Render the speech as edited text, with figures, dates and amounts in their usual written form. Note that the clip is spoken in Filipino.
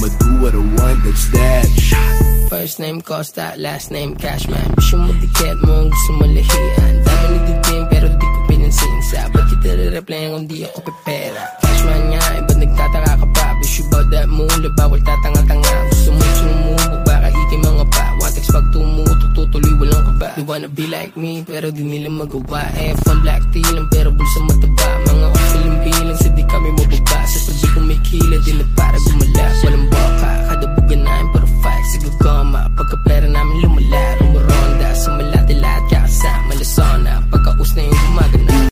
I'ma do what I want, that's that. First name Costa, last name Cashman. Gusto mo dikit mo, gusto mo lahian. Dami nagdidim pero di ko pinansin. Sabat kita re-replyan kung di ako pepera. Cashman nga, ba't nagtataka ka pa? Wish you about that mula, bawal tatanga-tanga. Gusto mo sumubok, baka ikim mga pa. Wantex pag tumutok, tutuloy walang kaba. They wanna be like me, pero di nila magawa. F1 black tea lang, pero bulsa mataba. Mga off bilang sa di kami mababa. Sa tabi kong may kilid, di na para gumala.